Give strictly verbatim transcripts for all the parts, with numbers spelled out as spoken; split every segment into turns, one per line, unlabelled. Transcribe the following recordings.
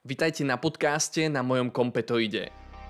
Vitajte na podcaste na mojom Kompetoide.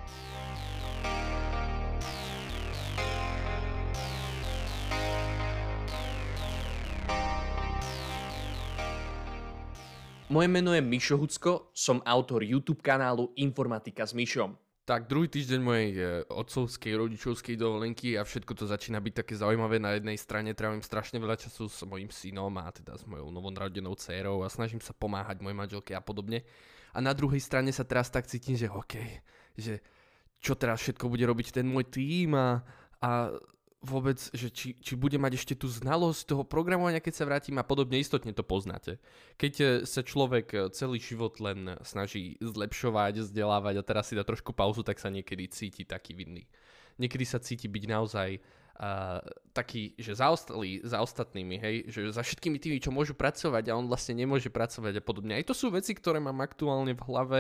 Moje meno je Mišo Hucko, som autor YouTube kanálu Informatika s Mišom.
Tak druhý týždeň mojej otcovskej, rodičovskej dovolenky a všetko to začína byť také zaujímavé. Na jednej strane trávim strašne veľa času s mojím synom a teda s mojou novonarodenou dcérou a snažím sa pomáhať mojej manželke a podobne. A na druhej strane sa teraz tak cítim, že okej, že čo teraz všetko bude robiť ten môj tím a, a vôbec, že či, či bude mať ešte tú znalosť toho programovania, keď sa vrátim a podobne, istotne to poznáte. Keď sa človek celý život len snaží zlepšovať, vzdelávať a teraz si dá trošku pauzu, tak sa niekedy cíti taký vinný. Niekedy sa cíti byť naozaj uh, taký, že zaostalý za ostatnými, hej, že za všetkými tými, čo môžu pracovať a on vlastne nemôže pracovať a podobne. Aj to sú veci, ktoré mám aktuálne v hlave.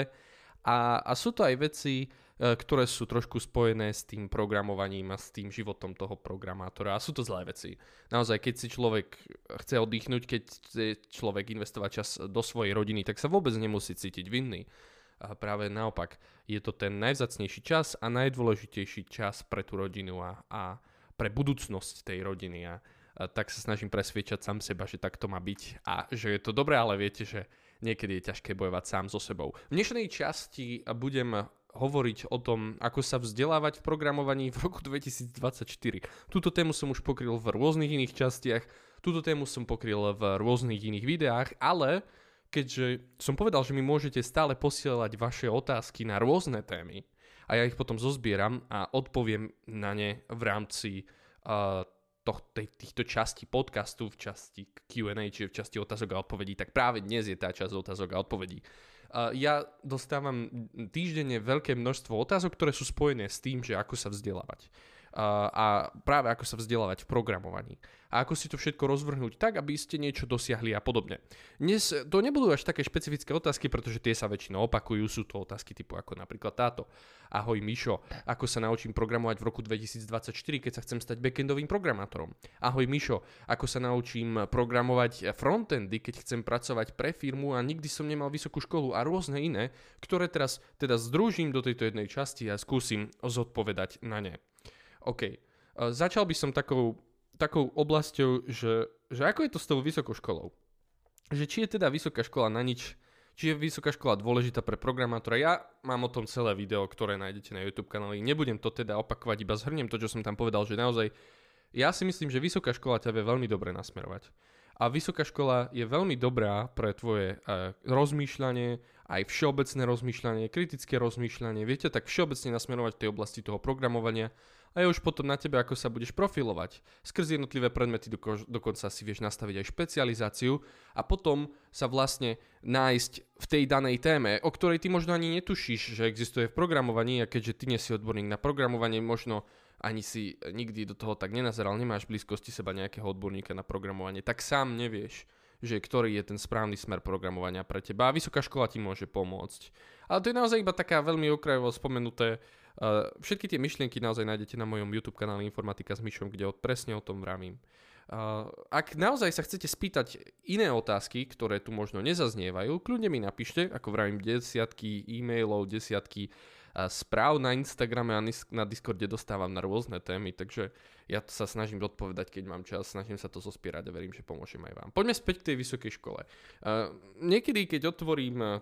A, a sú to aj veci, ktoré sú trošku spojené s tým programovaním a s tým životom toho programátora. A sú to zlé veci. Naozaj, keď si človek chce oddychnúť, keď chce človek investovať čas do svojej rodiny, tak sa vôbec nemusí cítiť vinný. A práve naopak, je to ten najvzácnejší čas a najdôležitejší čas pre tú rodinu a, a pre budúcnosť tej rodiny. A, a tak sa snažím presviečať sám seba, že tak to má byť a že je to dobré, ale viete, že niekedy je ťažké bojovať sám so sebou. V dnešnej časti budem hovoriť o tom, ako sa vzdelávať v programovaní v roku dvetisícdvadsaťštyri. Túto tému som už pokryl v rôznych iných častiach, túto tému som pokryl v rôznych iných videách, ale keďže som povedal, že mi môžete stále posielať vaše otázky na rôzne témy a ja ich potom zozbieram a odpoviem na ne v rámci uh, toh, tej, týchto častí podcastu, v časti Q and A, čiže v časti otázok a odpovedí, tak práve dnes je tá časť otázok a odpovedí. Uh, ja dostávam týždenne veľké množstvo otázok, ktoré sú spojené s tým, že ako sa vzdelávať. Uh, a práve ako sa vzdelávať v programovaní. A ako si to všetko rozvrhnúť tak, aby ste niečo dosiahli a podobne. Dnes to nebudú až také špecifické otázky, pretože tie sa väčšinou opakujú. Sú to otázky typu ako napríklad táto. Ahoj Mišo, ako sa naučím programovať v roku dvetisícdvadsaťštyri, keď sa chcem stať backendovým programátorom? Ahoj Mišo, ako sa naučím programovať frontendy, keď chcem pracovať pre firmu a nikdy som nemal vysokú školu a rôzne iné, ktoré teraz teda združím do tejto jednej časti a skúsim zodpovedať na ne. OK, začal by som takou, takou oblasťou, že, že ako je to s tou vysokou školou? Že či je teda vysoká škola na nič, či je vysoká škola dôležitá pre programátora. Ja mám o tom celé video, ktoré nájdete na YouTube kanáli. Nebudem to teda opakovať, iba zhrniem to, čo som tam povedal, že naozaj ja si myslím, že vysoká škola ťa vie veľmi dobre nasmerovať. A vysoká škola je veľmi dobrá pre tvoje uh, rozmýšľanie, aj všeobecné rozmýšľanie, kritické rozmýšľanie. Viete, tak všeobecne nasmerovať v tej oblasti toho programovania a je už potom na tebe, ako sa budeš profilovať. Skrz jednotlivé predmety doko- dokonca si vieš nastaviť aj špecializáciu a potom sa vlastne nájsť v tej danej téme, o ktorej ty možno ani netušíš, že existuje v programovaní a keďže ty nie si odborník na programovanie, možno ani si nikdy do toho tak nenazeral, nemáš v blízkosti seba nejakého odborníka na programovanie, tak sám nevieš, že ktorý je ten správny smer programovania pre teba a vysoká škola ti môže pomôcť. Ale to je naozaj iba taká veľmi okrajovo spomenuté. Uh, všetky tie myšlienky naozaj nájdete na mojom YouTube kanále Informatika s Mišom, kde presne o tom vravím. Uh, ak naozaj sa chcete spýtať iné otázky, ktoré tu možno nezaznievajú, kľudne mi napíšte, ako vravím, desiatky e-mailov, desiatky uh, správ na Instagrame a na Discorde dostávam na rôzne témy, takže ja sa snažím odpovedať, keď mám čas, snažím sa to zospierať a verím, že pomôžem aj vám. Poďme späť k tej vysokej škole. Uh, niekedy, keď otvorím uh,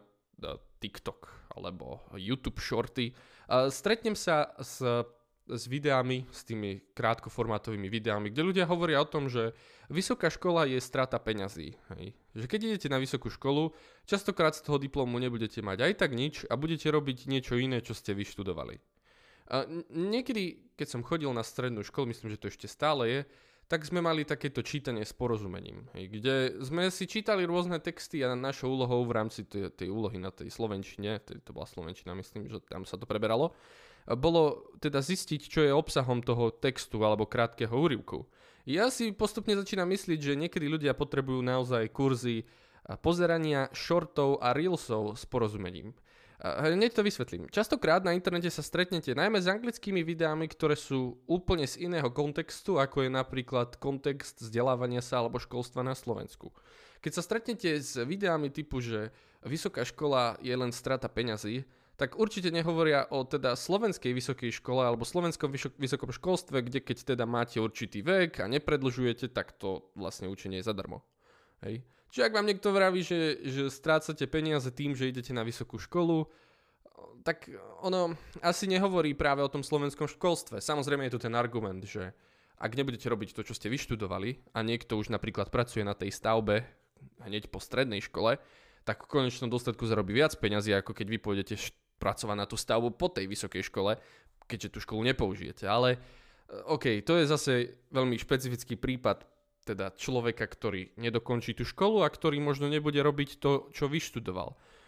TikTok alebo YouTube Shorty, uh, stretnem sa s s videami, s tými krátkoformátovými videami, kde ľudia hovoria o tom, že vysoká škola je strata peňazí. Hej. Že keď idete na vysokú školu, častokrát z toho diplomu nebudete mať aj tak nič a budete robiť niečo iné, čo ste vyštudovali. A niekedy, keď som chodil na strednú školu, myslím, že to ešte stále je, tak sme mali takéto čítanie s porozumením, hej, kde sme si čítali rôzne texty a našou úlohou v rámci tej, tej úlohy na tej slovenčine, to bola slovenčina, myslím, že tam sa to preberalo, bolo teda zistiť, čo je obsahom toho textu alebo krátkeho úryvku. Ja si postupne začínam myslieť, že niekedy ľudia potrebujú naozaj kurzy pozerania shortov a reelsov s porozumením. Hneď to vysvetlím. Častokrát na internete sa stretnete najmä s anglickými videami, ktoré sú úplne z iného kontextu, ako je napríklad kontext vzdelávania sa alebo školstva na Slovensku. Keď sa stretnete s videami typu, že vysoká škola je len strata peňazí, tak určite nehovoria o teda slovenskej vysokej škole alebo slovenskom vysokom školstve, kde keď teda máte určitý vek a nepredlžujete, tak to vlastne učenie je zadarmo. Hej. Čiže ak vám niekto vraví, že, že strácate peniaze tým, že idete na vysokú školu, tak ono asi nehovorí práve o tom slovenskom školstve. Samozrejme je tu ten argument, že ak nebudete robiť to, čo ste vyštudovali a niekto už napríklad pracuje na tej stavbe hneď po strednej škole, tak v konečnom dôsledku zarobí viac peňazí, ako keď vy pôjdete pracovať na tú stavbu po tej vysokej škole, keďže tú školu nepoužijete. Ale OK, to je zase veľmi špecifický prípad teda človeka, ktorý nedokončí tú školu a ktorý možno nebude robiť to, čo vyštudoval.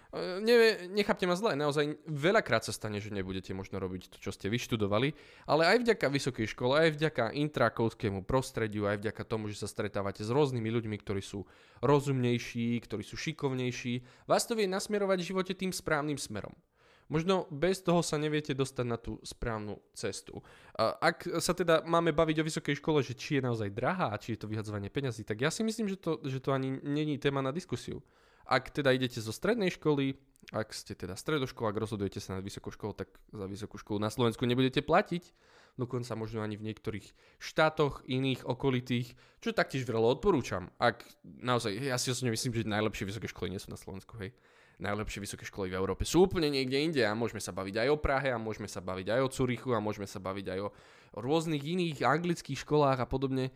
Ne, nechápte ma zle, naozaj veľakrát sa stane, že nebudete možno robiť to, čo ste vyštudovali, ale aj vďaka vysokej škole, aj vďaka intrakovskému prostrediu, aj vďaka tomu, že sa stretávate s rôznymi ľuďmi, ktorí sú rozumnejší, ktorí sú šikovnejší, vás to vie nasmerovať v živote tým správnym smerom. Možno bez toho sa neviete dostať na tú správnu cestu. Ak sa teda máme baviť o vysokej škole, že či je naozaj drahá, či je to vyhadzovanie peňazí, tak ja si myslím, že to, že to ani není téma na diskusiu. Ak teda idete zo strednej školy, ak ste teda stredoškolák, rozhodujete sa na vysokú školu, tak za vysokú školu na Slovensku nebudete platiť, dokonca možno ani v niektorých štátoch iných okolitých, čo taktiež veľa odporúčam. Ak naozaj, ja si osobne myslím, že najlepšie vysoké školy nie sú na Slovensku, hej. Najlepšie vysoké školy v Európe sú úplne niekde inde a môžeme sa baviť aj o Prahe a môžeme sa baviť aj o Curychu a môžeme sa baviť aj o rôznych iných anglických školách a podobne.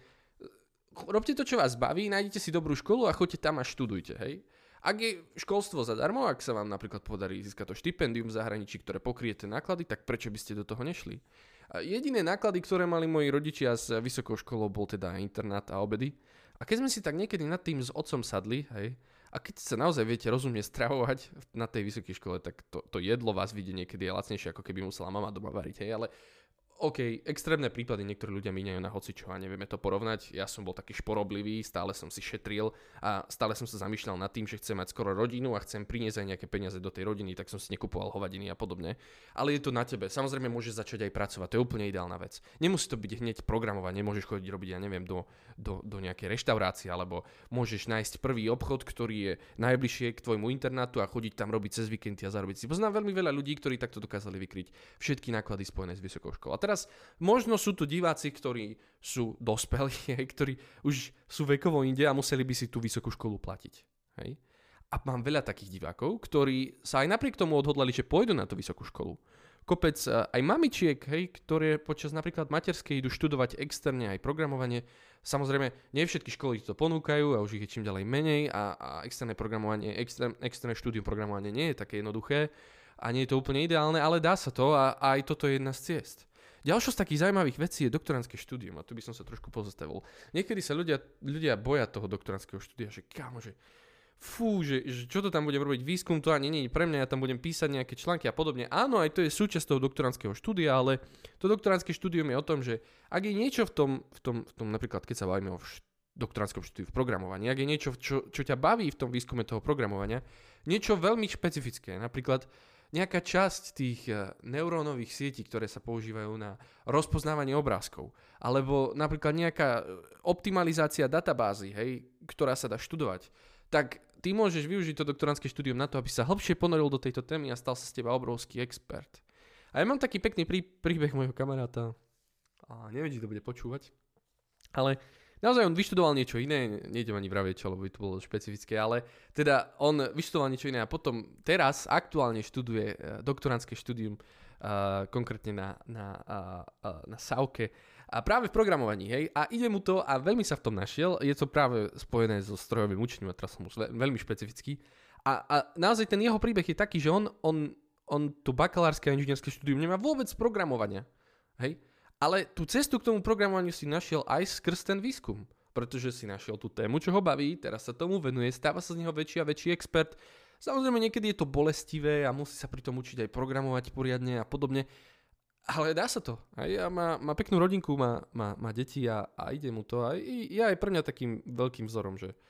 Robte to, čo vás baví, nájdete si dobrú školu a choďte tam a študujte, hej. Ak je školstvo zadarmo, ak sa vám napríklad podarí získať to štipendium v zahraničí, ktoré pokryje tie náklady, tak prečo by ste do toho nešli? A jediné náklady, ktoré mali moji rodičia s vysokou školou, bol teda internát a obedy. A keď sme si tak niekedy nad tým s otcom sadli, hej, a keď sa naozaj viete rozumne stravovať na tej vysokej škole, tak to, to jedlo vás vidie niekedy je lacnejšie, ako keby musela mama doma variť, hej, ale OK, extrémne prípady, niektorí ľudia míňajú na hocičo a nevieme to porovnať. Ja som bol taký šporoblivý, stále som si šetril a stále som sa zamýšľal nad tým, že chcem mať skoro rodinu a chcem priniesť aj nejaké peniaze do tej rodiny, tak som si nekupoval hovadiny a podobne. Ale je to na tebe. Samozrejme môžeš začať aj pracovať, to je úplne ideálna vec. Nemusí to byť hneď programovať, nemôžeš chodiť robiť, ja neviem, do, do, do nejakej reštaurácie, alebo môžeš nájsť prvý obchod, ktorý je najbližšie k tvojmu internátu a chodiť tam robiť cez víkendy a zarobiť si. Poznám veľmi veľa ľudí, ktorí takto dokázali vykryť všetky náklady spojené s vysokou školou. Teraz možno sú tu diváci, ktorí sú dospelí, ktorí už sú vekovo inde a museli by si tú vysokú školu platiť. Hej? A mám veľa takých divákov, ktorí sa aj napriek tomu odhodlali, že pôjdu na tú vysokú školu. Kopec aj mamičiek, hej, ktoré počas napríklad materskej idú študovať externe aj programovanie. Samozrejme, nie všetky školy to ponúkajú a už ich je čím ďalej menej a, a externé programovanie, extern, externé štúdium programovania nie je také jednoduché a nie je to úplne ideálne, ale dá sa to a, a aj toto je jedna z ciest. Ďalšou z takých zaujímavých vecí je doktorandské štúdium a tu by som sa trošku pozastavil. Niekedy sa ľudia, ľudia boja toho doktorandského štúdia, že kámo, že fú, že, že čo to tam budem robiť, výskum to ani nie je pre mňa, ja tam budem písať nejaké články a podobne. Áno, aj to je súčasť toho doktorandského štúdia, ale to doktorandské štúdium je o tom, že ak je niečo v tom, v tom, v tom napríklad keď sa bavíme o št- doktorandskom štúdiu v programovaní, ak je niečo, čo, čo ťa baví v tom výskume toho programovania, niečo veľmi špecifické, napríklad nejaká časť tých neurónových sietí, ktoré sa používajú na rozpoznávanie obrázkov, alebo napríklad nejaká optimalizácia databázy, hej, ktorá sa dá študovať, tak ty môžeš využiť to doktorandské štúdium na to, aby sa hlbšie ponoril do tejto témy a stal sa z teba obrovský expert. A ja mám taký pekný prí, príbeh môjho kamaráta, a neviem, či to bude počúvať, ale naozaj on vyštudoval niečo iné, nejdem ani vravieť čo, lebo by to bolo špecifické, ale teda on vyštudoval niečo iné a potom teraz aktuálne študuje doktorandské štúdium, uh, konkrétne na, na, uh, uh, na SAUKE a práve v programovaní, hej, a ide mu to a veľmi sa v tom našiel, je to práve spojené so strojovým učením a teraz som už veľmi špecifický a, a naozaj ten jeho príbeh je taký, že on, on, on to bakalárske a inžinierské štúdium nemá vôbec programovania, hej. Ale tú cestu k tomu programovaniu si našiel aj skrz ten výskum, pretože si našiel tú tému, čo ho baví, teraz sa tomu venuje, stáva sa z neho väčší a väčší expert. Samozrejme, niekedy je to bolestivé a musí sa pri tom učiť aj programovať poriadne a podobne, ale dá sa to. A ja má, má peknú rodinku, má, má, má deti a, a ide mu to. A ja je pre mňa takým veľkým vzorom, že,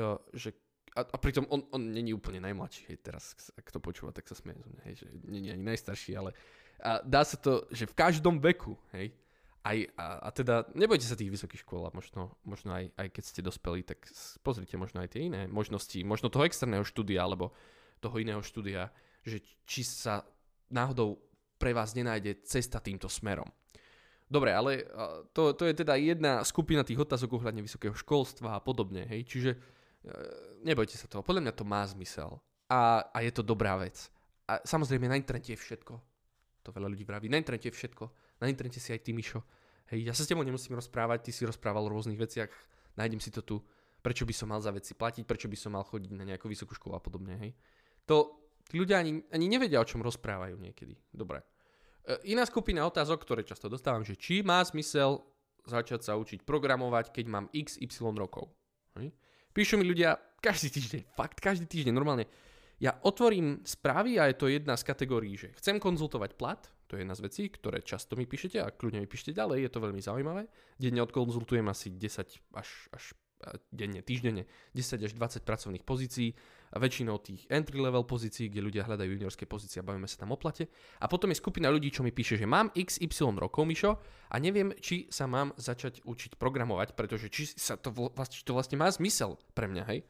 že a, a pritom on, on není úplne najmladší, hej, teraz, ak to počúva, tak sa smeje zo mňa, hej, že není ani najstarší, ale a dá sa to, že v každom veku, hej, aj, a, a teda nebojte sa tých vysokých škôl a možno, možno aj, aj keď ste dospelí, tak pozrite možno aj tie iné možnosti, možno toho externého štúdia, alebo toho iného štúdia, že či sa náhodou pre vás nenájde cesta týmto smerom. Dobre, ale to, to je teda jedna skupina tých otázok ohľadne vysokého školstva a podobne, hej, čiže nebojte sa toho, podľa mňa to má zmysel a, a je to dobrá vec. A samozrejme na internete je všetko, to veľa ľudí vraví, na internete je všetko, na internete si aj ty, Mišo, hej, ja sa s tebou nemusím rozprávať, ty si rozprával o rôznych veciach, nájdem si to tu, prečo by som mal za veci platiť, prečo by som mal chodiť na nejakú vysokú školu a podobne, hej. To tí ľudia ani, ani nevedia, o čom rozprávajú niekedy. Dobre. E, iná skupina otázok, ktoré často dostávam, že či má zmysel začať sa učiť programovať, keď mám iks ypsilon rokov. Hej. Píšu mi ľudia každý týždeň, fakt každý týždeň, normálne. Ja otvorím správy a je to jedna z kategórií, že chcem konzultovať plat, to je jedna z vecí, ktoré často mi píšete a kľudne mi píšete ďalej, je to veľmi zaujímavé. Denne odkonzultujem asi desať až, až denne, týždenne, desať až dvadsať pracovných pozícií, a väčšinou tých entry level pozícií, kde ľudia hľadajú juniorské pozície a bavíme sa tam o plate. A potom je skupina ľudí, čo mi píše, že mám iks ypsilon rokov, Mišo, a neviem, či sa mám začať učiť programovať, pretože či, sa to, vlastne, či to vlastne má zmysel pre mňa, hej.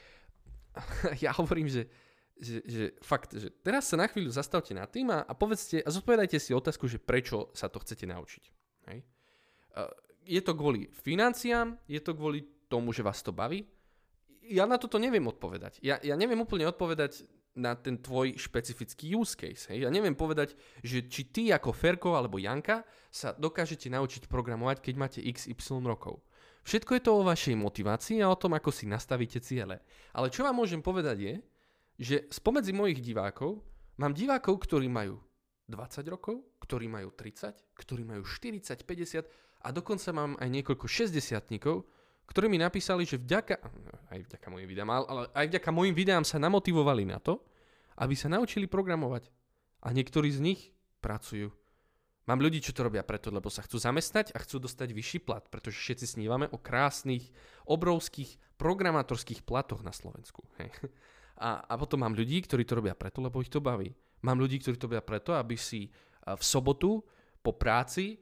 Ja hovorím, že, že, že fakt, že teraz sa na chvíľu zastavte nad tým a, a povedzte a zodpovedajte si otázku, že prečo sa to chcete naučiť. Hej. Je to kvôli financiám, je to kvôli tomu, že vás to baví. Ja na toto neviem odpovedať. Ja, ja neviem úplne odpovedať na ten tvoj špecifický use case. Hej. Ja neviem povedať, že či ty ako Ferko alebo Janka sa dokážete naučiť programovať, keď máte iks ypsilon rokov. Všetko je to o vašej motivácii a o tom, ako si nastavíte ciele. Ale čo vám môžem povedať je, že spomedzi mojich divákov mám divákov, ktorí majú dvadsať rokov, ktorí majú tridsať, ktorí majú štyridsať, päťdesiat a dokonca mám aj niekoľko šesťdesiatnikov, ktorí mi napísali, že vďaka, aj vďaka mojim videám, ale aj vďaka mojim videám sa namotivovali na to, aby sa naučili programovať. A niektorí z nich pracujú. Mám ľudí, čo to robia preto, lebo sa chcú zamestnať a chcú dostať vyšší plat, pretože všetci snívame o krásnych, obrovských programátorských platoch na Slovensku. Hej. A, a potom mám ľudí, ktorí to robia preto, lebo ich to baví. Mám ľudí, ktorí to robia preto, aby si v sobotu po práci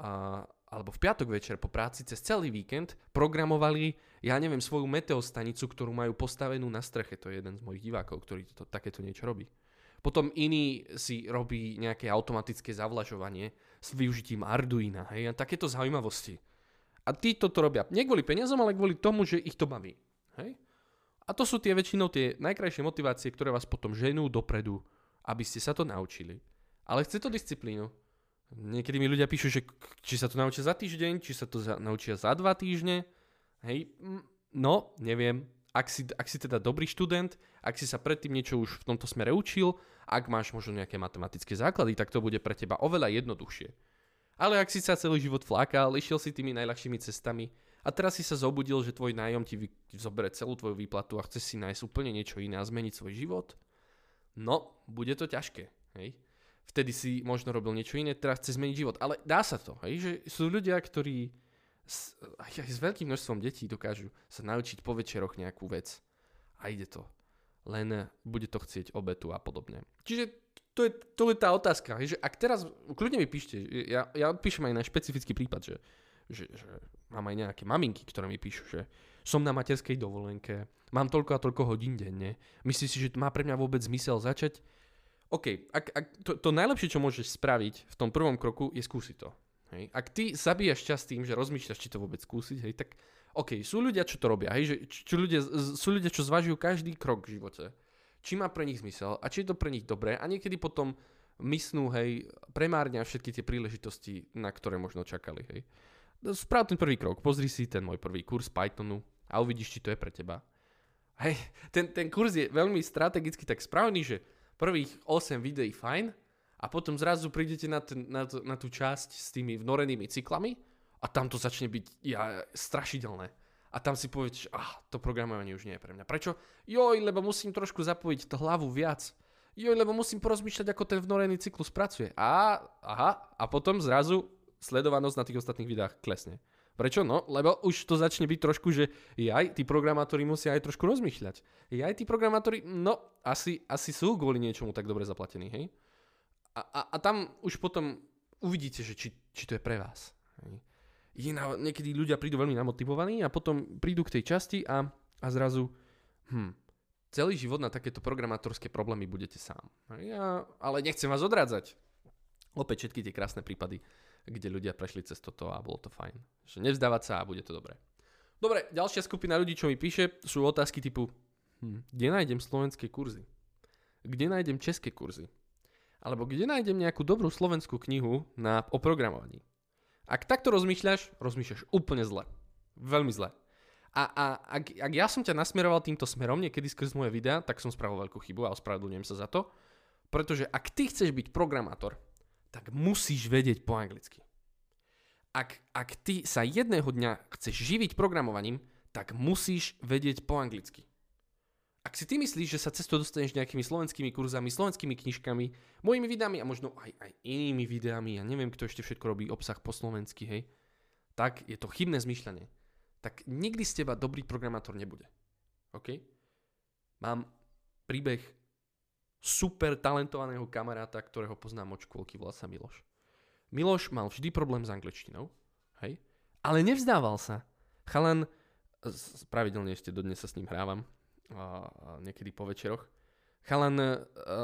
a alebo v piatok večer po práci cez celý víkend programovali, ja neviem, svoju meteostanicu, ktorú majú postavenú na streche. To je jeden z mojich divákov, ktorý to, takéto niečo robí. Potom iný si robí nejaké automatické zavlažovanie s využitím Arduina, hej, a takéto zaujímavosti. A tí toto robia nie kvôli peniazom, ale kvôli tomu, že ich to baví. Hej? A to sú tie väčšinou tie najkrajšie motivácie, ktoré vás potom ženú dopredu, aby ste sa to naučili. Ale chce to disciplínu. Niekedy mi ľudia píšu, že či sa to naučia za týždeň, či sa to za, naučia za dva týždne. Hej, no, neviem. Ak si, ak si teda dobrý študent, ak si sa predtým niečo už v tomto smere učil, ak máš možno nejaké matematické základy, tak to bude pre teba oveľa jednoduchšie. Ale ak si sa celý život flákal, išiel si tými najľahšími cestami a teraz si sa zobudil, že tvoj nájom ti vy, zoberie celú tvoju výplatu a chceš si nájsť úplne niečo iné a zmeniť svoj život, no, bude to ťažké, hej. Vtedy si možno robil niečo iné, teraz chce zmeniť život. Ale dá sa to, hej? Že sú ľudia, ktorí s, aj s veľkým množstvom detí dokážu sa naučiť po večeroch nejakú vec. A ide to. Len bude to chcieť obetu a podobne. Čiže to je, to je tá otázka. Hej? Že ak teraz, kľudne mi píšte, ja, ja odpíšem aj na špecifický prípad, že, že, že mám aj nejaké maminky, ktoré mi píšu, že som na materskej dovolenke, mám toľko a toľko hodín denne, myslíš si, že má pre mňa vôbec zmysel začať? OK, ak, ak to, to najlepšie, čo môžeš spraviť v tom prvom kroku, je skúsiť to. Hej. Ak ty zabíjaš čas tým, že rozmýšľaš, či to vôbec skúsiť, hej, tak OK, sú ľudia, čo to robia, hej, že, čo ľudia, sú ľudia, čo zvažujú každý krok v živote. Či má pre nich zmysel a či je to pre nich dobré a niekedy potom mysnú, hej, premárnia všetky tie príležitosti, na ktoré možno čakali, hej. Sprav ten prvý krok, pozri si ten môj prvý kurz Pythonu a uvidíš, či to je pre teba. Hej, ten, ten kurz je veľmi strategicky tak správny, že prvých osem videí fajn a potom zrazu prídete na, ten, na, to, na tú časť s tými vnorenými cyklami a tam to začne byť ja, strašidelné. A tam si poviete, že ah, to programovanie už nie je pre mňa. Prečo? Joj, lebo musím trošku zapojiť tú hlavu viac. Joj, lebo musím porozmýšľať, ako ten vnorený cyklus pracuje. A, aha, a potom zrazu sledovanosť na tých ostatných videách klesne. Prečo? No, lebo už to začne byť trošku, že aj tí programátori musia aj trošku rozmýšľať. Aj tí programátori, no, asi, asi sú kvôli niečomu tak dobre zaplatení, hej? A, a, a tam už potom uvidíte, že či, či to je pre vás. Hej? Je na, niekedy ľudia prídu veľmi namotivovaní a potom prídu k tej časti a, a zrazu, hm, celý život na takéto programátorské problémy budete sám. Ja, ale nechcem vás odrádzať. Opäť všetky tie krásne prípady, kde ľudia prešli cez toto a bolo to fajn. Že nevzdávať sa a bude to dobré. Dobre, ďalšia skupina ľudí, čo mi píše, sú otázky typu hm, kde nájdem slovenské kurzy? Kde nájdem české kurzy? Alebo kde nájdem nejakú dobrú slovenskú knihu na oprogramovaní? Ak takto rozmýšľaš, rozmýšľaš úplne zle. Veľmi zle. A, a ak, ak ja som ťa nasmeroval týmto smerom niekedy skrz moje videá, tak som spravil veľkú chybu a ospravedlňujem sa za to. Pretože ak ty chceš byť programátor, tak musíš vedieť po anglicky. Ak, ak ty sa jedného dňa chceš živiť programovaním, tak musíš vedieť po anglicky. Ak si ty myslíš, že sa cez to dostaneš nejakými slovenskými kurzami, slovenskými knižkami, mojimi videami a možno aj, aj inými videami, ja neviem, kto ešte všetko robí obsah po slovensky, hej, tak je to chybné zmýšľanie. Tak nikdy z teba dobrý programátor nebude. OK? Mám príbeh super talentovaného kamaráta, ktorého poznám od škôlky, volá sa Miloš. Miloš mal vždy problém s angličtinou, hej, ale nevzdával sa. Chalan, pravidelne ešte dodnes sa s ním hrávam, a niekedy po večeroch. Chalan, uh,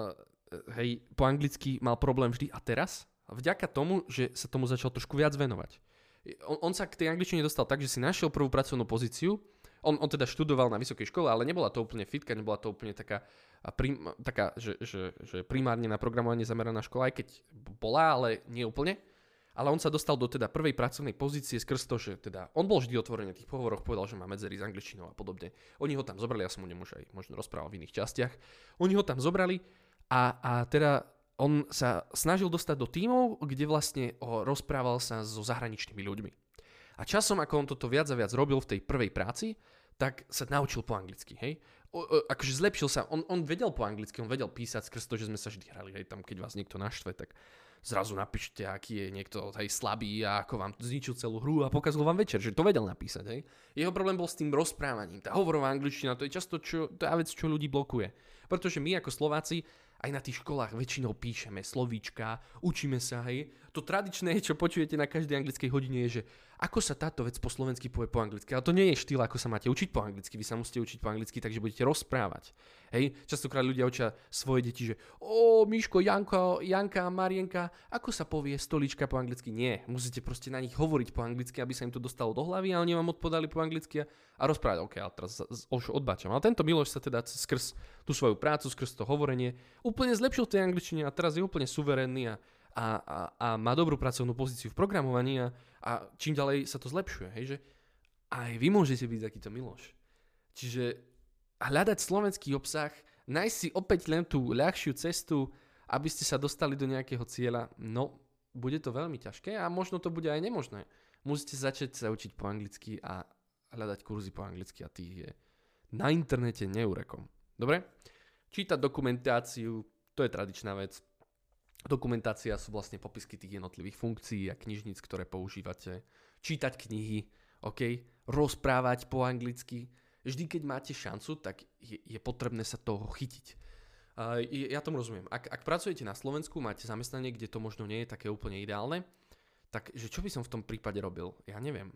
hej, po anglicky mal problém vždy a teraz, vďaka tomu, že sa tomu začal trošku viac venovať. On, on sa k tej angličtine dostal tak, že si našiel prvú pracovnú pozíciu. On, on teda študoval na vysokej škole, ale nebola to úplne fitka, nebola to úplne taká, prim, taká že, že, že primárne na programovanie zameraná škola, aj keď bola, ale nie úplne. Ale on sa dostal do teda prvej pracovnej pozície skrz to, že teda on bol vždy otvorený v tých pohovoroch, povedal, že má medzery s angličtinou a podobne. Oni ho tam zobrali, ja som mu nemôžu aj možno rozprával v iných častiach. Oni ho tam zobrali a, a teda on sa snažil dostať do tímov, kde vlastne o, rozprával sa so zahraničnými ľuďmi. A časom, ako on toto viac a viac robil v tej prvej práci, tak sa naučil po anglicky, hej. O, o, akože zlepšil sa, on, on vedel po anglicky, on vedel písať skrz to, že sme sa vždy hrali, hej, tam keď vás niekto naštve, tak zrazu napíšte, aký je niekto hej, slabý a ako vám zničil celú hru a pokazil vám večer, že to vedel napísať. Hej. Jeho problém bol s tým rozprávaním. Tá hovorová angličtina, to je často čo, tá vec, čo ľudí blokuje. Pretože my ako Slováci aj na tých školách väčšinou píšeme slovíčka, učíme sa, hej. To tradičné, čo počujete na každej anglickej hodine je, že ako sa táto vec po slovensky povie po anglicky. Ale to nie je štýl, ako sa máte učiť po anglicky. Vy sa musíte učiť po anglicky, takže budete rozprávať. Hej, častokrát ľudia učia svoje deti, že o, Miško, Janko, Janka, Marienka, ako sa povie stolička po anglicky? Nie, musíte proste na nich hovoriť po anglicky, aby sa im to dostalo do hlavy a oni vám odpovedali po anglicky a, a rozprávať. OK, ale teraz už odbačam. Ale tento Miloš sa teda skrz tú svoju prácu, skrz to hovorenie úplne zlepšil v tej angličtine a teraz je úplne suverénny a A, a, a má dobrú pracovnú pozíciu v programovaní a, a čím ďalej sa to zlepšuje, hej, že aj vy môžete byť takýto Miloš. Čiže hľadať slovenský obsah, nájsť si opäť len tú ľahšiu cestu, aby ste sa dostali do nejakého cieľa, no, bude to veľmi ťažké a možno to bude aj nemožné. Musíte začať sa učiť po anglicky a hľadať kurzy po anglicky a tých je na internete neúrekom. Dobre? Čítať dokumentáciu, to je tradičná vec. Dokumentácia sú vlastne popisky tých jednotlivých funkcií a knižníc, ktoré používate. Čítať knihy, OK? Rozprávať po anglicky. Vždy, keď máte šancu, tak je, je potrebné sa toho chytiť. Uh, ja tomu rozumiem. Ak, ak pracujete na Slovensku, máte zamestnanie, kde to možno nie je také úplne ideálne, tak že čo by som v tom prípade robil? Ja neviem.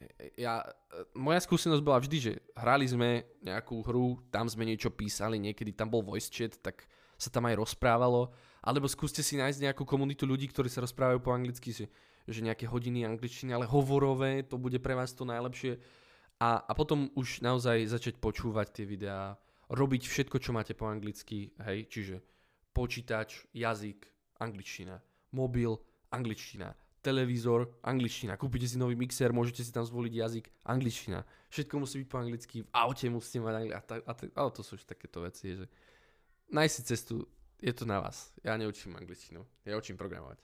Ja, moja skúsenosť bola vždy, že hrali sme nejakú hru, tam sme niečo písali, niekedy tam bol voice chat, tak sa tam aj rozprávalo. Alebo skúste si nájsť nejakú komunitu ľudí, ktorí sa rozprávajú po anglicky, že, že nejaké hodiny angličtiny, ale hovorové, to bude pre vás to najlepšie. A, a potom už naozaj začať počúvať tie videá, robiť všetko, čo máte po anglicky, hej, čiže počítač, jazyk, angličtina, mobil, angličtina, televízor, angličtina, kúpite si nový mixer, môžete si tam zvoliť jazyk, angličtina, všetko musí byť po anglicky, v aute musíte mať angličtina, a, a, a, a to sú už takéto veci, že nájsť si cestu. Je to na vás. Ja neučím angličtinu. Ja učím programovať.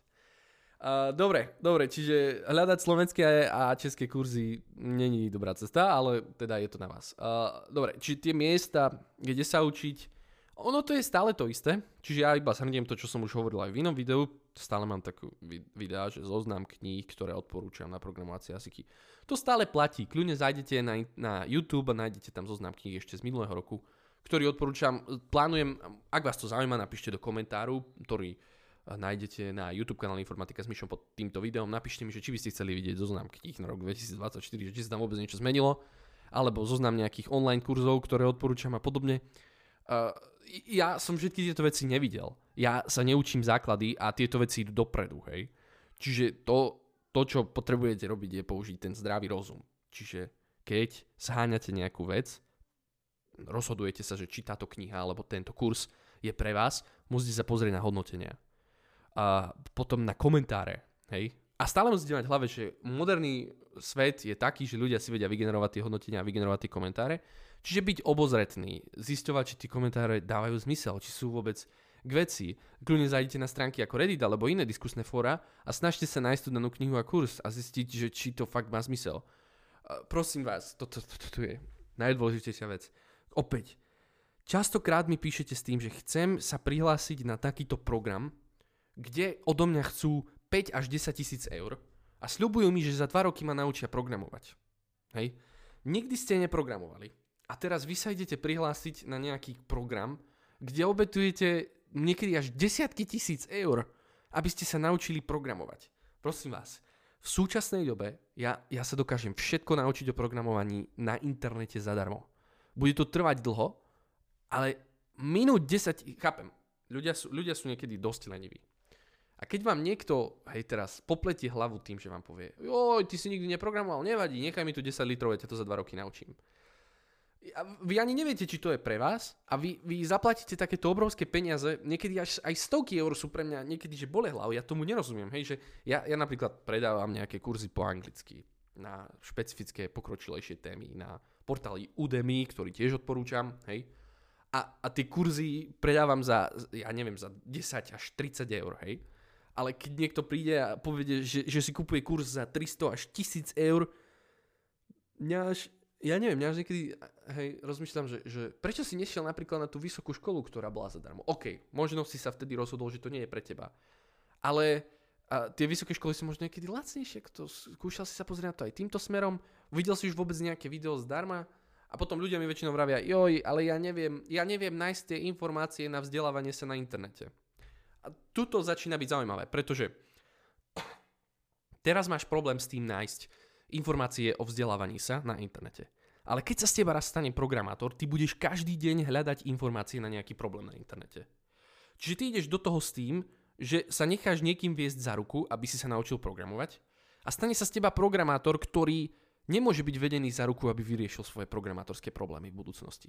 Uh, dobre, dobre, čiže hľadať slovenské a české kurzy není dobrá cesta, ale teda je to na vás. Uh, dobre, či tie miesta, kde sa učiť, ono to je stále to isté. Čiže ja iba shrniem to, čo som už hovoril aj v inom videu. Stále mám takú videá, že zoznam kníh, ktoré odporúčam na programovacie jazyky. To stále platí. Kľudne zajdete na, na YouTube a nájdete tam zoznam kníh ešte z minulého roku, ktorý odporúčam, plánujem, ak vás to zaujíma, napíšte do komentáru, ktorý nájdete na YouTube kanále Informatika s Mišom pod týmto videom. Napíšte mi, že či by ste chceli vidieť zoznam kníh na rok dvetisícdvadsaťštyri, že či sa tam vôbec niečo zmenilo, alebo zoznam nejakých online kurzov, ktoré odporúčam a podobne. Uh, ja som všetky tieto veci nevidel. Ja sa neučím základy a tieto veci idú dopredu, hej. Čiže to, to, čo potrebujete robiť, je použiť ten zdravý rozum. Čiže keď zháňate nejakú vec, rozhodujete sa, že či táto kniha alebo tento kurz je pre vás, musíte sa pozrieť na hodnotenia. A potom na komentáre, hej. A stále musíte mať v hlave, že moderný svet je taký, že ľudia si vedia vygenerovať tie hodnotenia a vygenerovať tie komentáre. Čiže byť obozretný, zisťovať, či tie komentáre dávajú zmysel, či sú vôbec k veci. Kľudne zajdite na stránky ako Reddit alebo iné diskusné fóra a snažte sa nájsť tú danú knihu a kurz a zistiť, že či to fakt má zmysel. Uh, prosím vás, toto to, to, to je najdôležitejšia vec. Opäť, častokrát mi píšete s tým, že chcem sa prihlásiť na takýto program, kde odo mňa chcú päť až desať tisíc eur a sľubujú mi, že za dva roky ma naučia programovať. Hej? Nikdy ste neprogramovali. A teraz vy sa idete prihlásiť na nejaký program, kde obetujete niekedy až desiatky tisíc eur, aby ste sa naučili programovať. Prosím vás, v súčasnej dobe ja, ja sa dokážem všetko naučiť o programovaní na internete zadarmo. Bude to trvať dlho, ale minút desať, chápem, ľudia sú, ľudia sú niekedy dosť leniví. A keď vám niekto, hej teraz, popletie hlavu tým, že vám povie, joj, ty si nikdy neprogramoval, nevadí, nechaj mi tu desať litrov, ja ťa to za dva roky naučím. A vy ani neviete, či to je pre vás a vy, vy zaplatíte takéto obrovské peniaze, niekedy až aj stovky eur sú pre mňa niekedy, že bole hlavu, ja tomu nerozumiem, hej, že ja, ja napríklad predávam nejaké kurzy po anglicky na špecifické pokročilejšie témy, na portáli Udemy, ktorý tiež odporúčam, hej, a, a tie kurzy predávam za, ja neviem, za desať až tridsať eur, hej, ale keď niekto príde a povede, že, že si kupuje kurz za tristo až tisíc eur, mňa až Ja neviem, ja niekedy, hej, rozmýšľam, že, že prečo si nešiel napríklad na tú vysokú školu, ktorá bola zadarmo. OK, možno si sa vtedy rozhodol, že to nie je pre teba. Ale a tie vysoké školy sú možno niekedy lacnejšie. Kto, skúšal si sa pozrieť na to aj týmto smerom? Videl si už vôbec nejaké video zdarma? A potom ľudia mi väčšinou vravia, joj, ale ja neviem, ja neviem nájsť tie informácie na vzdelávanie sa na internete. A tuto začína byť zaujímavé, pretože teraz máš problém s tým nájsť informácie o vzdelávaní sa na internete. Ale keď sa z teba raz stane programátor, ty budeš každý deň hľadať informácie na nejaký problém na internete. Čiže ty ideš do toho s tým, že sa necháš niekým viesť za ruku, aby si sa naučil programovať a stane sa z teba programátor, ktorý nemôže byť vedený za ruku, aby vyriešil svoje programátorské problémy v budúcnosti.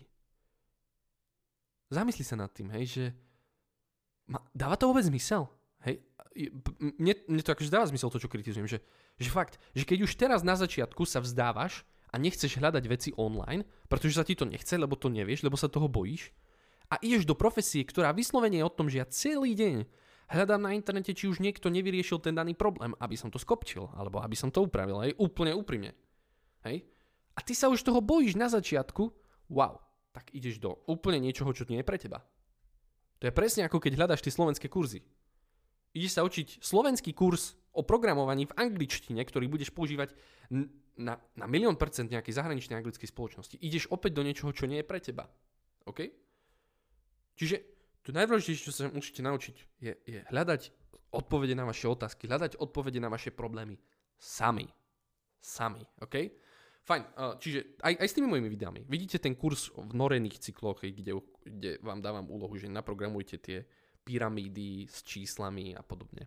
Zamysli sa nad tým, hej, že ma, dáva to vôbec zmysel? Hej, mne, mne to akože dáva zmysel to, čo kritizujem, že, že fakt, že keď už teraz na začiatku sa vzdávaš a nechceš hľadať veci online, pretože sa ti to nechce, lebo to nevieš, lebo sa toho bojíš a ideš do profesie, ktorá vyslovene je o tom, že ja celý deň hľadám na internete, či už niekto nevyriešil ten daný problém, aby som to skopčil, alebo aby som to upravil, hej, úplne úprimne. Hej? A ty sa už toho bojíš na začiatku, wow, tak ideš do úplne niečoho, čo nie je pre teba. To je presne ako keď hľadaš tie slovenské kurzy. Ideš sa učiť slovenský kurz o programovaní v angličtine, ktorý budeš používať na, na milión percent nejakej zahraničnej anglickej spoločnosti. Ideš opäť do niečoho, čo nie je pre teba. OK? Čiže to najdôležitejšie, čo sa musíte naučiť, je, je hľadať odpovede na vaše otázky, hľadať odpovede na vaše problémy sami. Sami. OK? Fajn. Čiže aj, aj s tými mojimi videami. Vidíte ten kurz v norených cykloch, kde, kde vám dávam úlohu, že naprogramujte tie pyramídy s číslami a podobne.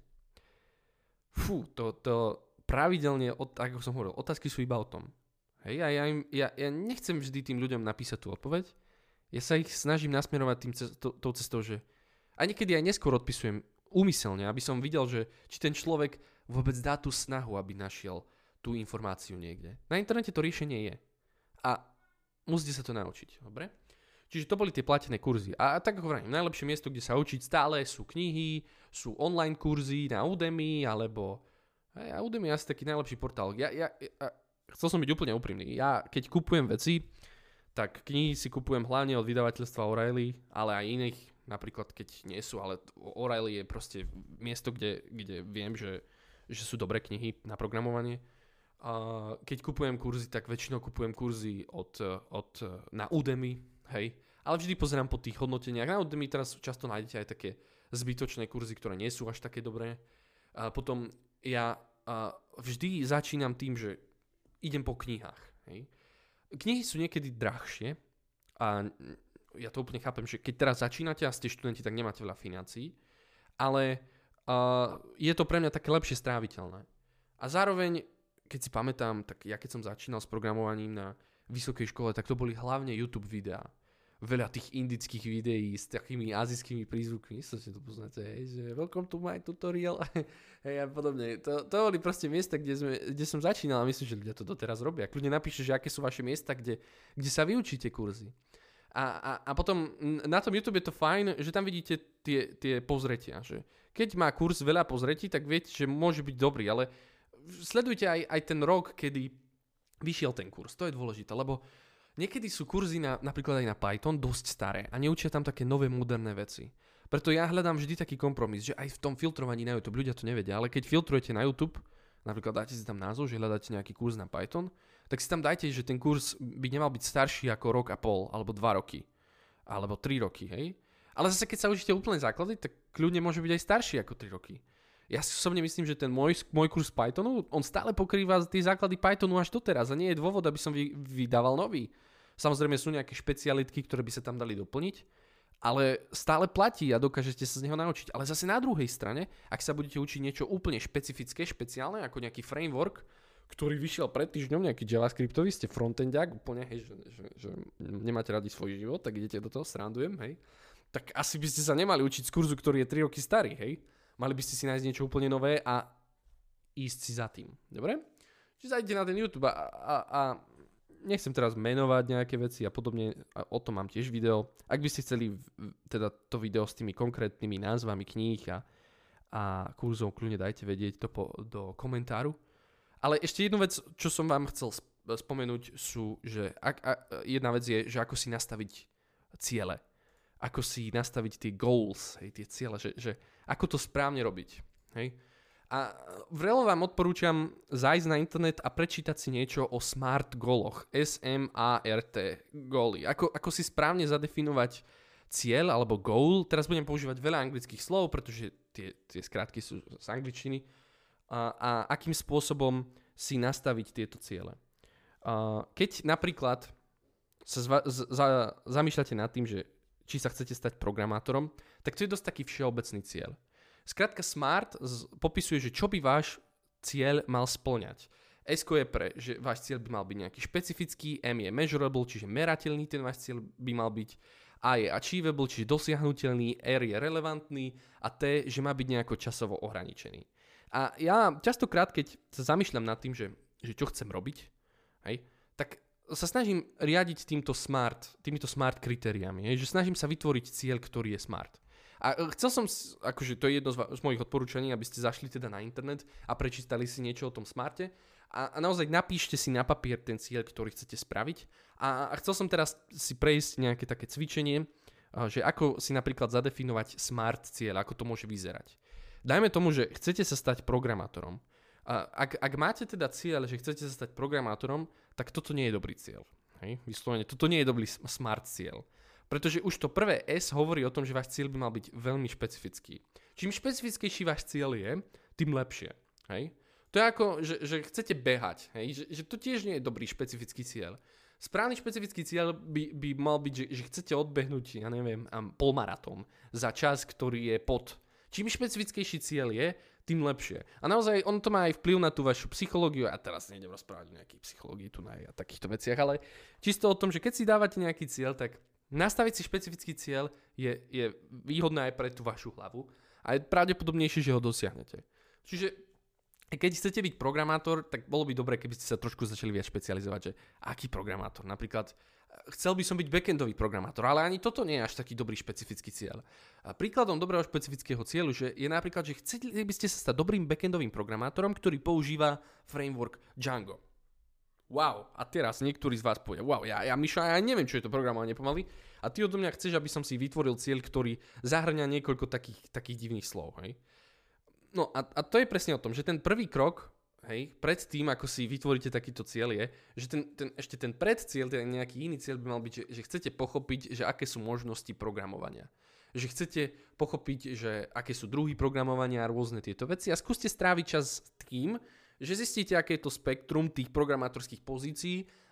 Fú, to, to pravidelne, ako som hovoril, otázky sú iba o tom. Hej, a ja, im, ja, ja nechcem vždy tým ľuďom napísať tú odpoveď. Ja sa ich snažím nasmerovať tým cest, to, tou cestou, že a niekedy aj neskôr odpisujem úmyselne, aby som videl, že či ten človek vôbec dá tú snahu, aby našiel tú informáciu niekde. Na internete to riešenie je. A musíte sa to naučiť, dobre? Čiže to boli tie platené kurzy. A tak ako hovorím, najlepšie miesto, kde sa učiť stále sú knihy, sú online kurzy na Udemy, alebo hej, a Udemy je asi taký najlepší portál. Ja, ja, ja, chcel som byť úplne úprimný. Ja, keď kupujem veci, tak knihy si kupujem hlavne od vydavateľstva O'Reilly, ale aj iných, napríklad keď nie sú, ale O'Reilly je proste miesto, kde, kde viem, že, že sú dobré knihy na programovanie. A keď kupujem kurzy, tak väčšinou kupujem kurzy od, od, na Udemy, hej, ale vždy pozerám po tých hodnoteniach. Na Udemy teraz často nájdete aj také zbytočné kurzy, ktoré nie sú až také dobré. A potom ja a vždy začínam tým, že idem po knihách. Hej. Knihy sú niekedy drahšie a ja to úplne chápem, že keď teraz začínate a ste študenti, tak nemáte veľa financií, ale uh, je to pre mňa také lepšie stráviteľné. A zároveň, keď si pamätám, tak ja keď som začínal s programovaním na vysokej škole, tak to boli hlavne YouTube videá. Veľa tých indických videí s takými azijskými prízvukmi, myslíte, to poznáte, hej, že welcome to my tutorial, hej, a podobne. To, to boli proste miesta, kde, sme, kde som začínal a myslím, že ľudia to doteraz robia. Kľudne napíšte, že aké sú vaše miesta, kde, kde sa vyučíte kurzy. A, a, a potom na tom YouTube je to fajn, že tam vidíte tie, tie pozretia, že keď má kurz veľa pozretí, tak viete, že môže byť dobrý, ale sledujte aj, aj ten rok, kedy vyšiel ten kurz, to je dôležité, lebo niekedy sú kurzy na, napríklad aj na Python dosť staré a neučia tam také nové moderné veci. Preto ja hľadám vždy taký kompromis, že aj v tom filtrovaní na YouTube, ľudia to nevedia, ale keď filtrujete na YouTube, napríklad dáte si tam názov, že hľadáte nejaký kurz na Python, tak si tam dajte, že ten kurz by nemal byť starší ako rok a pol, alebo dva roky, alebo tri roky, hej? Ale zase keď sa učíte úplne základy, tak kľudne môže byť aj starší ako tri roky. Ja si osobne myslím, že ten môj, môj kurz Pythonu, on stále pokrýva tie základy Pythonu až doteraz a nie je dôvod, aby som vy, vydával nový. Samozrejme sú nejaké špecialitky, ktoré by sa tam dali doplniť, ale stále platí a dokážete sa z neho naučiť. Ale zase na druhej strane, ak sa budete učiť niečo úplne špecifické, špeciálne, ako nejaký framework, ktorý vyšiel pred týždňom, nejaký javascriptový, ste frontendiak, úplne, hej, že, že, že nemáte radi svoj život, tak idete do toho, srandujem, hej, tak asi by ste sa nemali učiť z kurzu, ktorý je tri roky starý, hej. Mali by ste si nájsť niečo úplne nové a ísť si za tým. Dobre? Čiže zajdete na ten YouTube a, a, a nechcem teraz menovať nejaké veci a podobne, a o tom mám tiež video. Ak by ste chceli teda to video s tými konkrétnymi názvami kníh a, a kurzov, kľudne dajte vedieť to po, do komentáru. Ale ešte jednu vec, čo som vám chcel spomenúť, sú, že ak, a, jedna vec je, že ako si nastaviť ciele. Ako si nastaviť tie goals, hej, tie ciele, že, že ako to správne robiť. Hej. A vrelo vám odporúčam zájsť na internet a prečítať si niečo o SMART goaloch. S M A R T, goaly. Ako, ako si správne zadefinovať cieľ alebo goal. Teraz budem používať veľa anglických slov, pretože tie, tie skratky sú z angličtiny. A, a akým spôsobom si nastaviť tieto ciele. A keď napríklad sa zva, z, za, zamýšľate nad tým, že či sa chcete stať programátorom, tak to je dosť taký všeobecný cieľ. Skrátka SMART z, popisuje, že čo by váš cieľ mal spĺňať. S je pre, že váš cieľ by mal byť nejaký špecifický, M je measurable, čiže merateľný, ten váš cieľ by mal byť, A je achievable, čiže dosiahnutelný, R je relevantný a T, že má byť nejako časovo ohraničený. A ja častokrát, keď sa zamýšľam nad tým, že, že čo chcem robiť, hej, tak sa snažím riadiť týmto smart, týmito smart kritériami, že snažím sa vytvoriť cieľ, ktorý je smart. A chcel som, akože to je jedno z, z mojich odporúčaní, aby ste zašli teda na internet a prečítali si niečo o tom smarte a, a naozaj napíšte si na papier ten cieľ, ktorý chcete spraviť. A, a chcel som teraz si prejsť nejaké také cvičenie, že ako si napríklad zadefinovať smart cieľ, ako to môže vyzerať. Dajme tomu, že chcete sa stať programátorom. Ak, ak máte teda cieľ, že chcete sa stať programátorom, tak toto nie je dobrý cieľ. Hej? Vyslovene, toto nie je dobrý smart cieľ. Pretože už to prvé S hovorí o tom, že váš cieľ by mal byť veľmi špecifický. Čím špecifickejší váš cieľ je, tým lepšie. Hej? To je ako, že, že chcete behať. Hej? Že, že to tiež nie je dobrý špecifický cieľ. Správny špecifický cieľ by, by mal byť, že, že chcete odbehnúť, ja neviem, polmaratón za čas, ktorý je pod. Čím špecifickejší cieľ je, tým lepšie. A naozaj on to má aj vplyv na tú vašu psychológiu. A teraz nejdem rozprávať o nejakej psychológii tu na a takýchto veciach, ale čisto o tom, že keď si dávate nejaký cieľ, tak nastaviť si špecifický cieľ je, je výhodné aj pre tú vašu hlavu a je pravdepodobnejšie, že ho dosiahnete. Čiže keď chcete byť programátor, tak bolo by dobre, keby ste sa trošku začali viac špecializovať, že aký programátor. Napríklad chcel by som byť backendový programátor, ale ani toto nie je až taký dobrý špecifický cieľ. A príkladom dobrého špecifického cieľu že je napríklad, že chceli by ste sa stať dobrým backendovým programátorom, ktorý používa framework Django. Wow, a teraz niektorý z vás povie, wow, ja, ja Mišo, ja neviem, čo je to programovanie pomaly, a ty odo mňa chceš, aby som si vytvoril cieľ, ktorý zahrňa niekoľko takých, takých divných slov, hej. No a, a to je presne o tom, že ten prvý krok, hej, pred tým, ako si vytvoríte takýto cieľ je, že ten, ten, ešte ten predcieľ, ten nejaký iný cieľ by mal byť, že, že chcete pochopiť, že aké sú možnosti programovania. Že chcete pochopiť, že aké sú druhy programovania a rôzne tieto veci a skúste stráviť čas tým, že zistíte, aké je to spektrum tých programátorských pozícií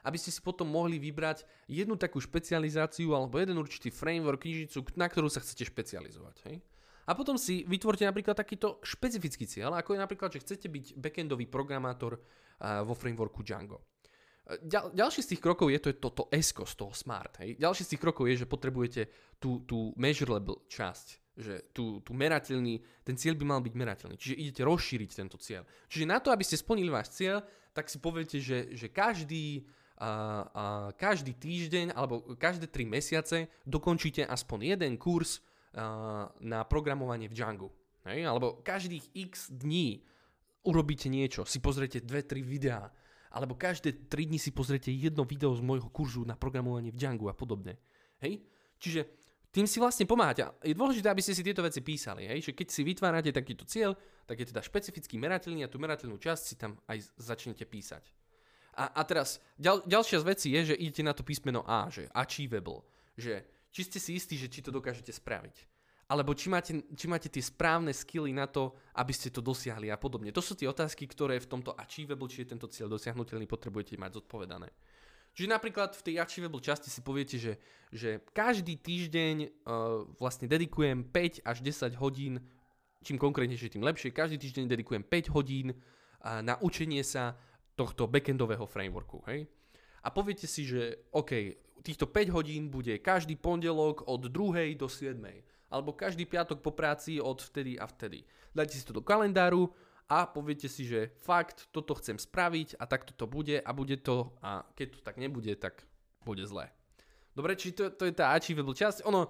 aby ste si potom mohli vybrať jednu takú špecializáciu alebo jeden určitý framework, knižnicu, na ktorú sa chcete špecializovať. Hej? A potom si vytvorte napríklad takýto špecifický cieľ, ako je napríklad, že chcete byť backendový programátor vo frameworku Django. Ďal, ďalší z tých krokov je to, je toto esko z toho Smart. Hej? Ďalší z tých krokov je, že potrebujete tú, tú measurable časť, že tú, tú merateľný, ten cieľ by mal byť merateľný. Čiže idete rozšíriť tento cieľ. Čiže na to, aby ste splnili váš cieľ, tak si poviete, že, že každý, a, a, každý týždeň alebo každé tri mesiace dokončíte aspoň jeden kurz a, na programovanie v Djangu. Hej? Alebo každých x dní urobíte niečo, si pozriete dve tri videá, alebo každé tri dni si pozriete jedno video z môjho kurzu na programovanie v Djangu a podobne. Hej? Čiže tým si vlastne pomáhate. Je dôležité, aby ste si tieto veci písali. Hej? Že keď si vytvárate takýto cieľ, tak je teda špecifický merateľný a tú merateľnú časť si tam aj začnete písať. A, a teraz ďal, ďalšia z vecí je, že idete na to písmeno A, že achievable. Že či ste si istí, že či to dokážete spraviť. Alebo či máte, či máte tie správne skilly na to, aby ste to dosiahli a podobne. To sú tie otázky, ktoré v tomto achievable, či je tento cieľ dosiahnutelný, potrebujete mať zodpovedané. Čiže napríklad v tej achievable časti si poviete, že, že každý týždeň uh, vlastne dedikujem päť až desať hodín, čím konkrétnejšie, tým lepšie, každý týždeň dedikujem päť hodín uh, na učenie sa tohto backendového frameworku. Hej? A poviete si, že OK, týchto päť hodín bude každý pondelok od druhej do siedmej. Alebo každý piatok po práci od vtedy a vtedy. Dajte si to do kalendáru a poviete si, že fakt, toto chcem spraviť a takto to bude a bude to a keď to tak nebude, tak bude zlé. Dobre, či to, to je tá achievable časť. Ono,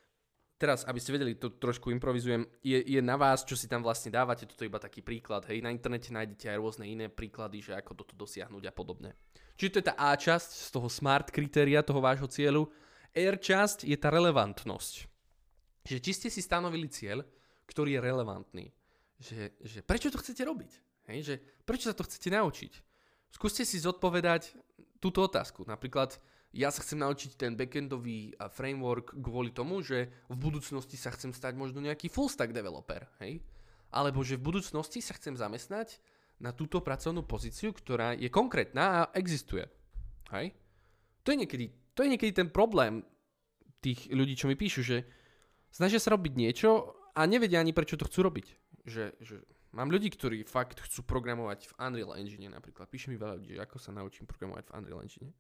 teraz, aby ste vedeli, to trošku improvizujem, je, je na vás, čo si tam vlastne dávate, toto je iba taký príklad. Hej, na internete nájdete aj rôzne iné príklady, že ako toto dosiahnuť a podobne. Čiže to je tá A časť z toho smart kritéria, toho vášho cieľu. R časť je tá relevantnosť. Že či ste si stanovili cieľ, ktorý je relevantný. Že, že prečo to chcete robiť? Hej, že prečo sa to chcete naučiť? Skúste si zodpovedať túto otázku. Napríklad, ja sa chcem naučiť ten backendový framework kvôli tomu, že v budúcnosti sa chcem stať možno nejaký full stack developer. Hej? Alebo že v budúcnosti sa chcem zamestnať na túto pracovnú pozíciu, ktorá je konkrétna a existuje. Hej? To je niekedy, to je niekedy ten problém tých ľudí, čo mi píšu, že snažia sa robiť niečo a nevedia ani prečo to chcú robiť. Že, že mám ľudí, ktorí fakt chcú programovať v Unreal Engine napríklad. Píše mi veľa ľudí, ako sa naučím programovať v Unreal Engine.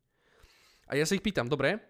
A ja sa ich pýtam, dobre,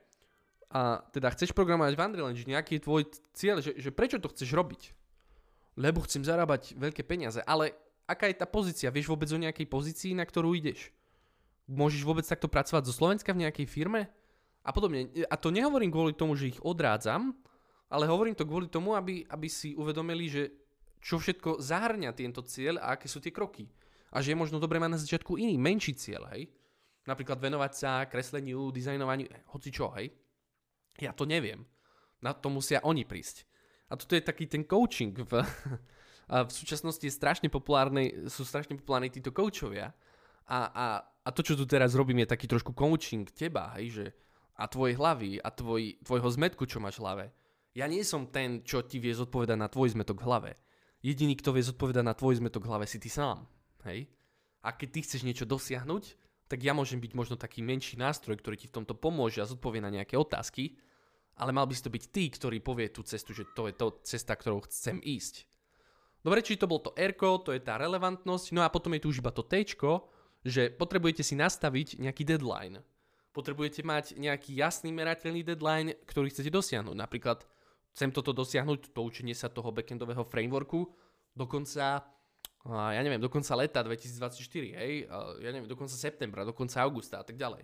a teda chceš programovať v Unreal Engine, aký je tvoj cieľ, že, že prečo to chceš robiť? Lebo chcem zarábať veľké peniaze, ale aká je tá pozícia? Vieš vôbec o nejakej pozícii, na ktorú ideš? Môžeš vôbec takto pracovať zo Slovenska v nejakej firme? A podobne. A to nehovorím kvôli tomu, že ich odrádzam, ale hovorím to kvôli tomu, aby, aby si uvedomili, že čo všetko zahrňa tento cieľ a aké sú tie kroky. A že je možno dobre mať na začiatku iný, menší cieľ, hej? Napríklad venovať sa kresleniu, dizajnovaniu, hoci čo, hej? Ja to neviem. Na to musia oni prísť. A toto je taký ten coaching. V, a v súčasnosti je strašne populárne, sú strašne populárni títo coachovia. A, a, a to, čo tu teraz robím, je taký trošku coaching teba, hej? Že, a tvojej hlavy a tvoj, tvojho zmetku, čo máš v hlave. Ja nie som ten, čo ti vie zodpovedať na tvoj zmetok v hlave. Jediný, kto vie zodpovedať na tvoj zmetok v hlave, si ty sám. Hej? A keď ty chceš niečo dosiahnuť, tak ja môžem byť možno taký menší nástroj, ktorý ti v tomto pomôže a zodpovie na nejaké otázky, ale mal by si to byť ty, ktorý povie tú cestu, že to je to cesta, ktorou chcem ísť. Dobre, či to bol to R-ko, to je tá relevantnosť, no a potom je tu už iba to T-čko, že potrebujete si nastaviť nejaký deadline. Potrebujete mať nejaký jasný merateľný deadline, ktorý chcete dosiahnuť. Napríklad chcem toto dosiahnuť, to učenie sa toho backendového frameworku do konca, ja neviem, do konca leta dvetisícdvadsaťštyri, hej, ja neviem, do konca septembra, do konca augusta a tak ďalej.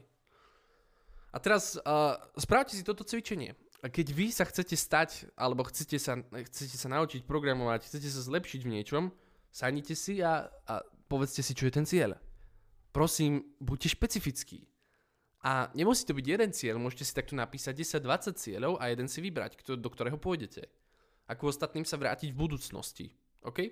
A teraz uh, spravte si toto cvičenie. Keď vy sa chcete stať, alebo chcete sa, chcete sa naučiť programovať, chcete sa zlepšiť v niečom, sadnite si a, a povedzte si, čo je ten cieľ. Prosím, buďte špecifickí. A nemusí to byť jeden cieľ, môžete si takto napísať desať dvadsať cieľov a jeden si vybrať, kto, do ktorého pôjdete. A k ostatným sa vrátiť v budúcnosti. OK?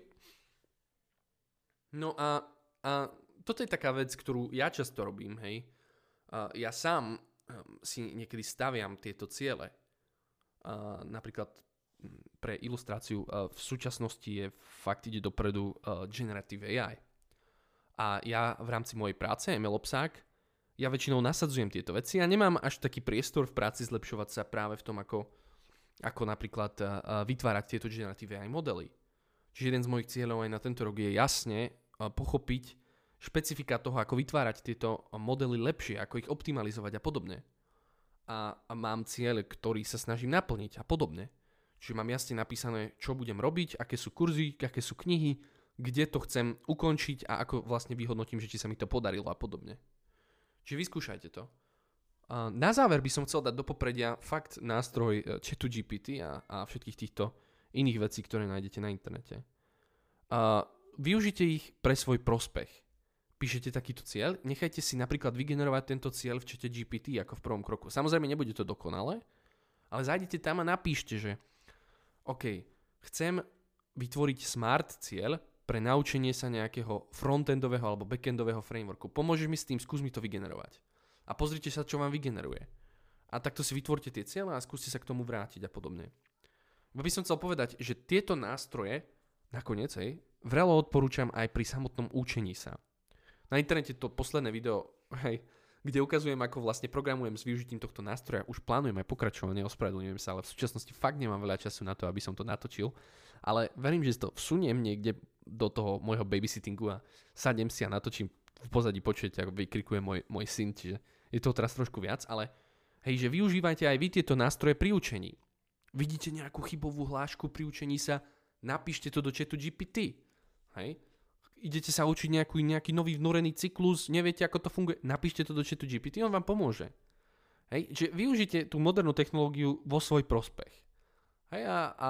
No a, a toto je taká vec, ktorú ja často robím, hej. A ja sám um, si niekedy staviam tieto ciele. A napríklad pre ilustráciu uh, v súčasnosti je fakt ide dopredu uh, Generative á í. A ja v rámci mojej práce MLOpsák Ja väčšinou nasadzujem tieto veci a nemám až taký priestor v práci zlepšovať sa práve v tom, ako, ako napríklad uh, vytvárať tieto generatíve aj modely. Čiže jeden z mojich cieľov aj na tento rok je jasne uh, pochopiť špecifika toho, ako vytvárať tieto modely lepšie, ako ich optimalizovať a podobne. A, a mám cieľ, ktorý sa snažím naplniť a podobne. Čiže mám jasne napísané, čo budem robiť, aké sú kurzy, aké sú knihy, kde to chcem ukončiť a ako vlastne vyhodnotím, že či sa mi to podarilo a podobne. Čiže vyskúšajte to. A na záver by som chcel dať do popredia fakt nástroj ChatGPT a, a všetkých týchto iných vecí, ktoré nájdete na internete. A využite ich pre svoj prospech. Píšete takýto cieľ, nechajte si napríklad vygenerovať tento cieľ v čete G P T ako v prvom kroku. Samozrejme nebude to dokonalé, ale zájdete tam a napíšte, že OK, chcem vytvoriť smart cieľ pre naučenie sa nejakého frontendového alebo backendového frameworku. Pomôžeš mi s tým, skús mi to vygenerovať. A pozrite sa, čo vám vygeneruje. A takto si vytvorte tie cieľe a skúste sa k tomu vrátiť a podobne. Ja by som chcel povedať, že tieto nástroje nakoniec hej, vrelo odporúčam aj pri samotnom učení sa. Na internete to posledné video, hej, kde ukazujem, ako vlastne programujem s využitím tohto nástroja. Už plánujem aj pokračovanie, ospravedlňujem sa, ale v súčasnosti fakt nemám veľa času na to, aby som to natočil. Ale verím, že to vsuniem niekde do toho môjho babysittingu a sadnem si a natočím. V pozadí počujete, ako vykrikuje môj, môj syn, čiže je toho teraz trošku viac, ale hej, že využívajte aj vy tieto nástroje pri učení. Vidíte nejakú chybovú hlášku pri učení sa, napíšte to do chatu G P T. Hej. Idete sa učiť nejaký, nejaký nový vnorený cyklus, neviete, ako to funguje, napíšte to do chatu G P T, on vám pomôže. Hej, že využite tú modernú technológiu vo svoj prospech. Hej, a, a,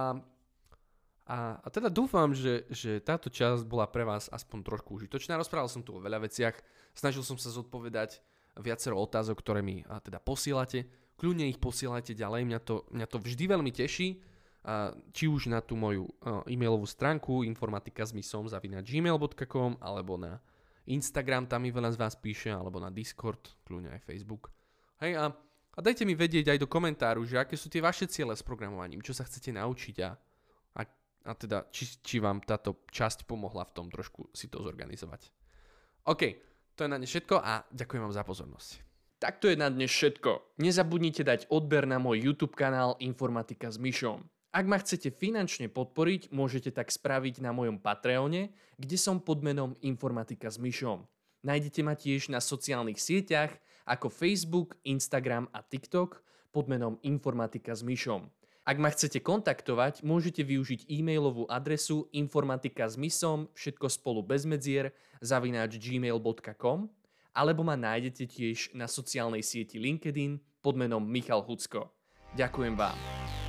a, a teda dúfam, že, že táto časť bola pre vás aspoň trošku užitočná. Rozprával som tu o veľa veciach, snažil som sa zodpovedať viacero otázok, ktoré mi a teda posielate. Kľudne ich posielajte ďalej, mňa to, mňa to vždy veľmi teší. Či už na tú moju e-mailovú stránku informatika s mysom zavináč gmail bodka com alebo na Instagram, tam mi veľa z vás píše, alebo na Discord, kľudne aj Facebook. Hej, a, a dajte mi vedieť aj do komentáru, že aké sú tie vaše ciele s programovaním, čo sa chcete naučiť a, a, a teda či, či vám táto časť pomohla v tom trošku si to zorganizovať. OK, to je na dnes všetko a ďakujem vám za pozornosť.
Tak to je na dnes všetko. Nezabudnite dať odber na môj YouTube kanál Informatika s Myšom. Ak ma chcete finančne podporiť, môžete tak spraviť na mojom Patreone, kde som pod menom Informatika s Myšom. Nájdete ma tiež na sociálnych sieťach ako Facebook, Instagram a TikTok pod menom Informatika s Myšom. Ak ma chcete kontaktovať, môžete využiť e-mailovú adresu informatika s mysom, všetko spolu bez medzier, zavináč gmail bodka com, alebo ma nájdete tiež na sociálnej sieti LinkedIn pod menom Michal Hucko. Ďakujem vám.